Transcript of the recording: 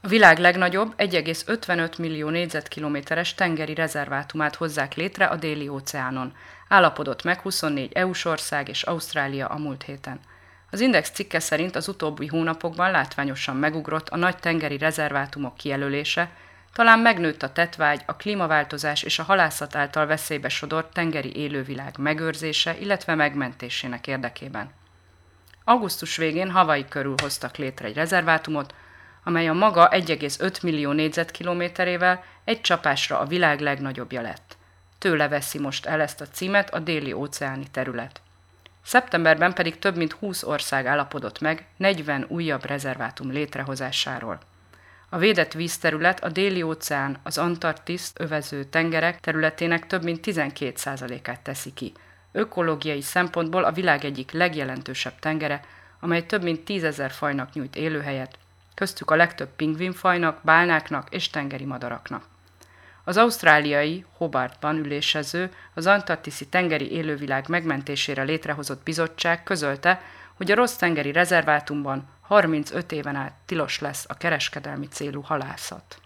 A világ legnagyobb, 1,55 millió négyzetkilométeres tengeri rezervátumát hozzák létre a Déli-óceánon. Állapodott meg 24 EU-s ország és Ausztrália a múlt héten. Az Index cikke szerint az utóbbi hónapokban látványosan megugrott a nagy tengeri rezervátumok kijelölése, talán megnőtt a tettvágy, a klímaváltozás és a halászat által veszélybe sodort tengeri élővilág megőrzése, illetve megmentésének érdekében. Augusztus végén Hawaii körül hoztak létre egy rezervátumot, amely a maga 1,5 millió négyzetkilométerével egy csapásra a világ legnagyobbja lett. Tőle veszi most el ezt a címet a déli-óceáni terület. Szeptemberben pedig több mint 20 ország állapodott meg 40 újabb rezervátum létrehozásáról. A védett vízterület a Déli-óceán, az Antarktiszt övező tengerek területének több mint 12%-át teszi ki. Ökológiai szempontból a világ egyik legjelentősebb tengere, amely több mint 10 000 fajnak nyújt élőhelyet, köztük a legtöbb pingvinfajnak, bálnáknak és tengeri madaraknak. Az ausztráliai Hobartban ülésező, az antarktiszi tengeri élővilág megmentésére létrehozott bizottság közölte, hogy a Ross tengeri rezervátumban 35 éven át tilos lesz a kereskedelmi célú halászat.